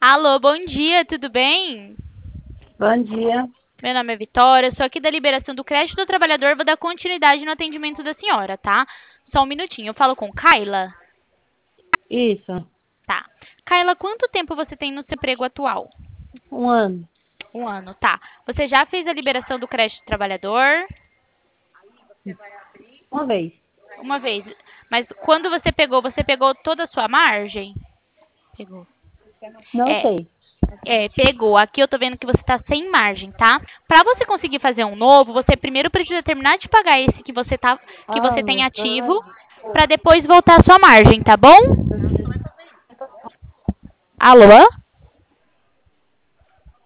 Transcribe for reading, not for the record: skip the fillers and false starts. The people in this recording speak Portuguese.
Alô, bom dia, tudo bem? Bom dia. Meu nome é Vitória, sou aqui da liberação do crédito do trabalhador, vou dar continuidade no atendimento da senhora, tá? Só um minutinho, eu falo com Kaila? Isso, Tá. Kaila, quanto tempo você tem no seu emprego atual? um ano, Um ano, tá. Você já fez a liberação do crédito do trabalhador? uma vez. Uma vez. Mas quando você pegou toda a sua margem? Pegou. Não É, sei. pegou. Aqui eu tô vendo que você tá sem margem, tá? Pra você conseguir fazer um novo, você primeiro precisa terminar de pagar esse que Ah, você tem não. ativo, pra depois voltar a sua margem, tá bom? Alô?